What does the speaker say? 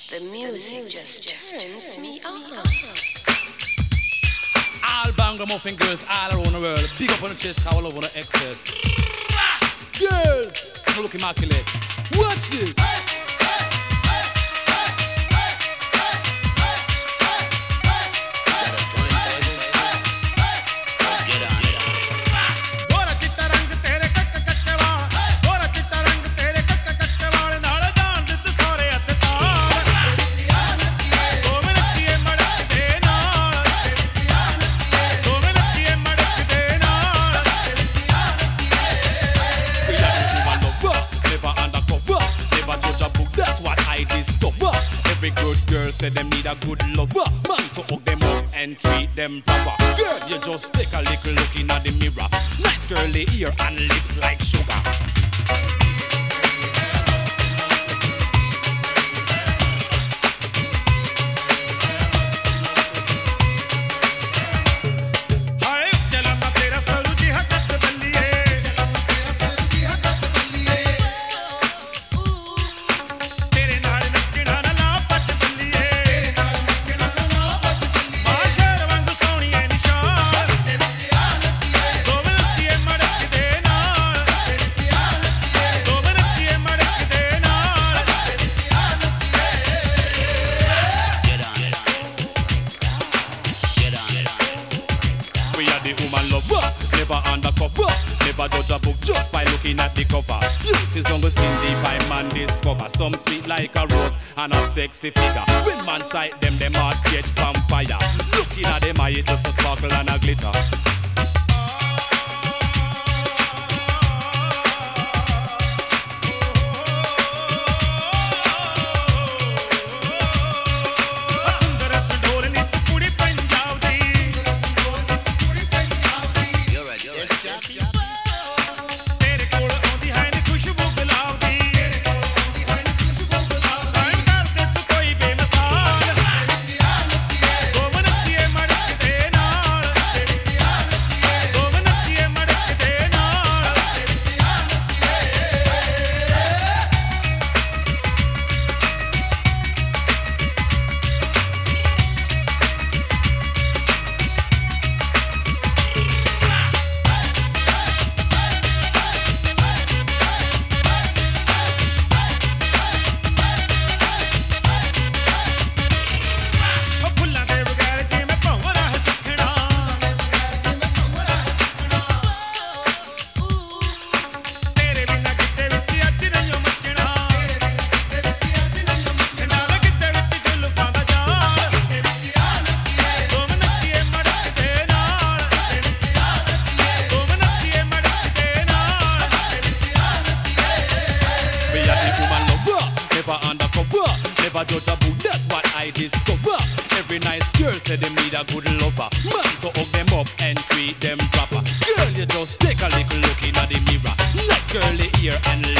The music just turns me on. All Bangla girls all around the world. Big up on the chest, all over the excess. Girls, no look immaculate. Watch this. Say them need a good lover, man to hug them up and treat them proper. Girl, you just take a little look in at the mirror. Nice curly ear and lips like sugar. Never judge a book just by looking at the cover. Youth is on the skin deep by man discover. Some sweet like a rose and a sexy figure. When man sight them heart catch vampire. Looking at them eye just a sparkle and a glitter. Never judge a book, that's what I discover. Every nice girl say they need a good lover. Man to hug them up and treat them proper. Girl, you just take a little look in at the mirror. Nice curly ear and